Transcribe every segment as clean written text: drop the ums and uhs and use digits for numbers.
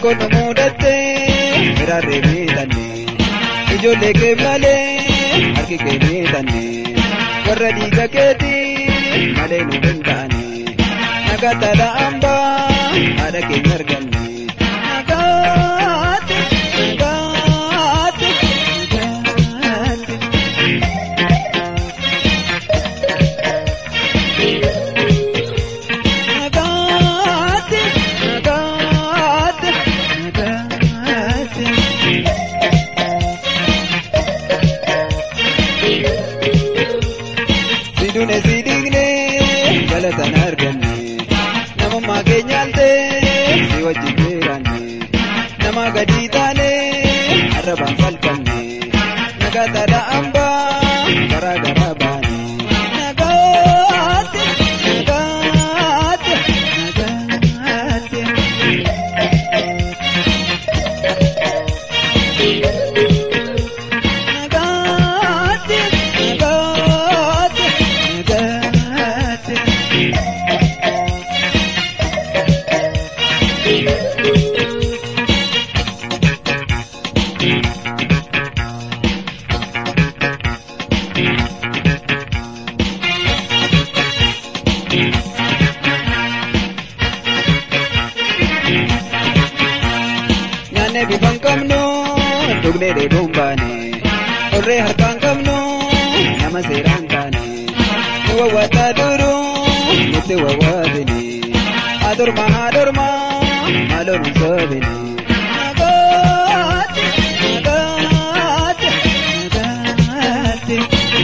kono mudate mirare midane ijole ke male harki ke midane warra diga keti male nu bendane nagata da amba ada ke nyarganne nagate nagate Sidune sidigne galatan arganne namumma keenyalte si wajjin jiranne nama gadi taane arrabaan salphanne nagaataadha amba garaa garaa baane nagaate nagaate nagaate Bifan kamno dugne de bombane orre harkan kamno nama seran tane wa wata duru nite wa wadini adurma malon sabini nagate nagate nagate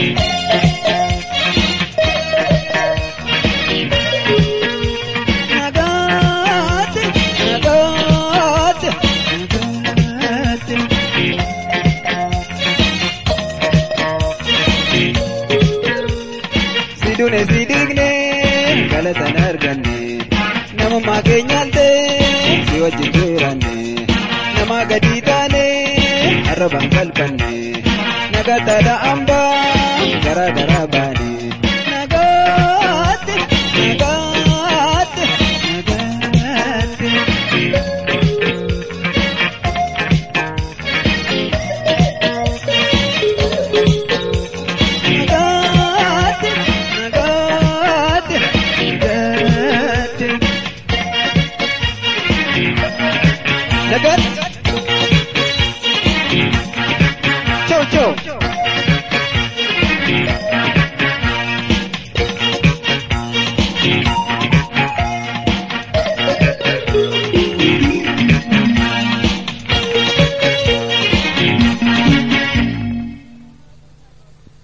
Sidune sidigne galatan arganne namumma keenyalte si wajjin jiranne nama gadi taane arrabaan salphanne nagaataadha amba garaa garaa baane nagaate nagaate nagaate Nagat